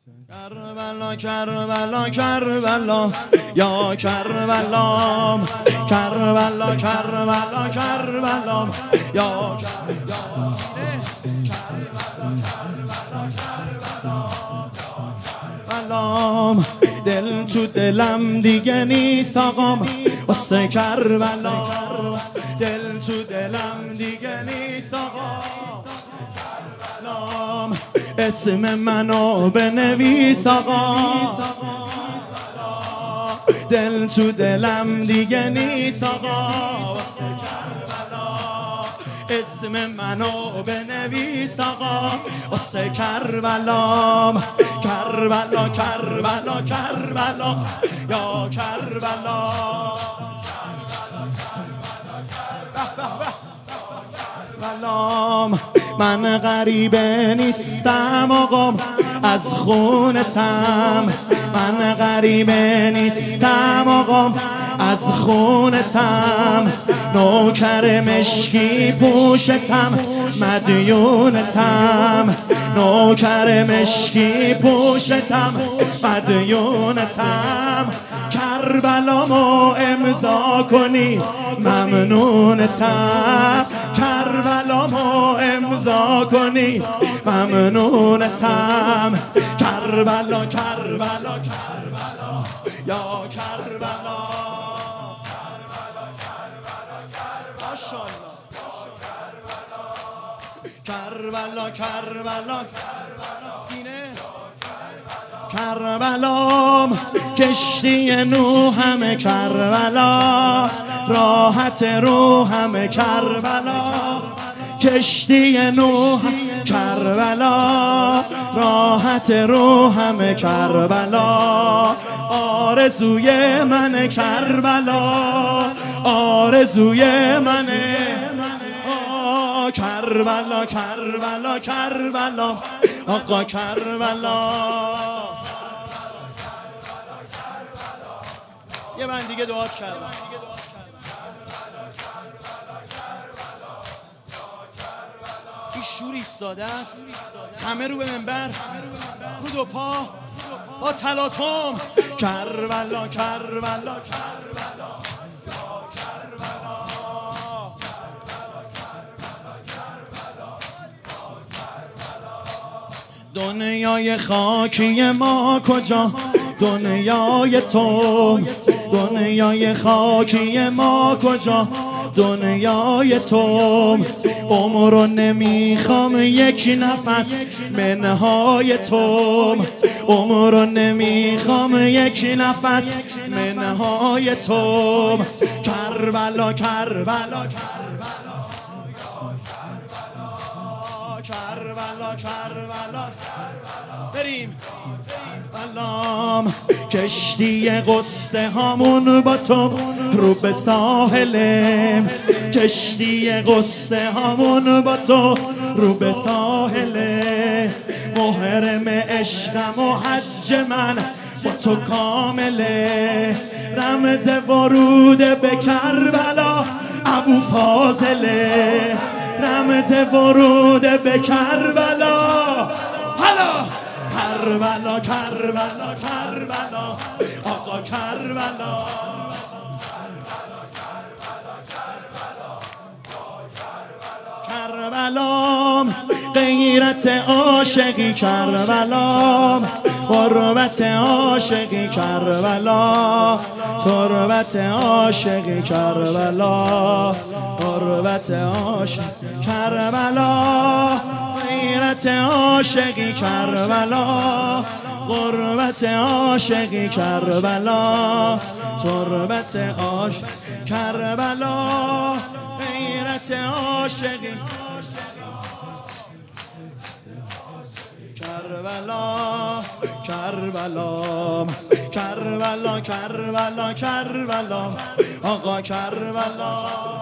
کربلا کربلا کربلا یا کربلا کربلا کربلا کربلا یا کربلا دل تو دلم دیگه نیست آقام واسه کربلا دل تو دلم دیگه نیست آقام اسم منو بنویس آقا دل تو دلم دیگه نیست آقا اسم منو بنویس آقا واسه کربلا کربلا کربلا کربلا یا کربلا من غریبه نیستم آقام از خونتم من غریبه نیستم آقام از خونتم نوکر مشکی پوشتم مدیونتم نوکر مشکی پوشتم مدیونتم کربلامو امضا کنی ممنونتم کربلامو امضا کنی ممنونتم کربلا کربلا کربلا یا کربلا کربلا کربلا سینه کربلام کشتی نوحم کربلا راحت روحم کربلا کشتی نوح کربلا راحت روحم کربلا آرزوی من کربلا آرزوی من کربلا کربلا کربلا آقا کربلا یه من دیگه دعا کردم این شور ایستاده است همه رو به منبر رو دو پا با تلاطم کربلا کربلا کربلا دنیای خاکی ما کجا دنیای تو دنیای خاکی ما کجا دنیای تو عمرو نمیخوام یک نفس منهای تو عمرو نمیخوام یک نفس منهای تو کربلا کربلا کربلا کربلا بریم کشتی قصه هامون با تو رو به ساحله کشتی قصه هامون با تو رو به ساحله محرم عشقم و حج من با تو کامله رمز ورود به کربلا ابو فاضله رمز ورود به کربلا حالا کربلا کربلا کربلا آقا کربلا کربلا غیرت عاشقی کربلا غربت عاشقی کربلا تربت عاشقی کربلا غربت عاشق کربلا غیرت عاشقی کربلا غربت عاشقی کربلا تربت عاشق کربلا غیرت عاشقی کربلا کربلا کربلا کربلا کربلا آقا کربلا